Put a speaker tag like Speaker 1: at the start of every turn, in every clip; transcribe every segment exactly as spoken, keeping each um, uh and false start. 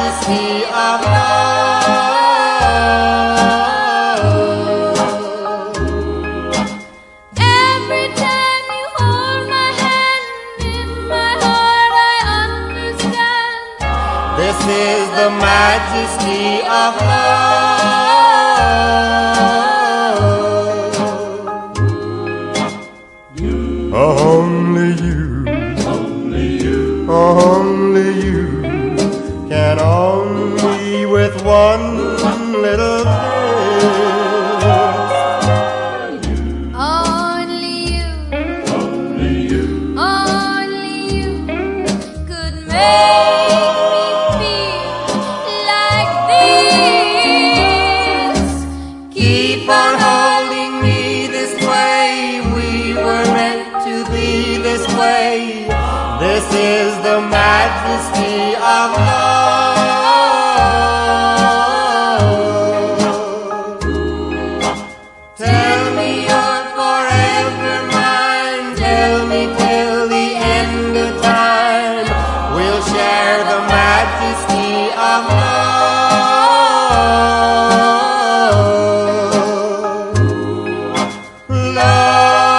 Speaker 1: majesty of love.
Speaker 2: Every time you hold my hand, in my heart I understand.
Speaker 1: This is the majesty of love. Only you, only you, only you can own me with one little kiss.
Speaker 2: Only you,
Speaker 1: Only you,
Speaker 2: only you could make me feel like this.
Speaker 1: keep on holding me this way. We were meant to be this way. This is the majesty of love. Tell me you're forever mine. Tell me till the end of time. We'll share the majesty of love. Love.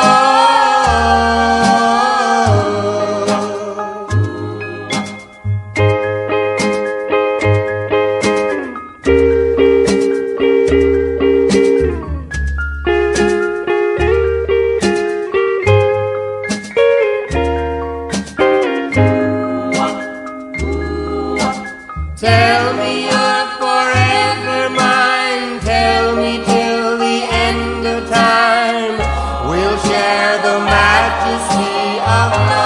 Speaker 1: Tell me you're forever mine. Tell me till the end of time. We'll share the majesty of love.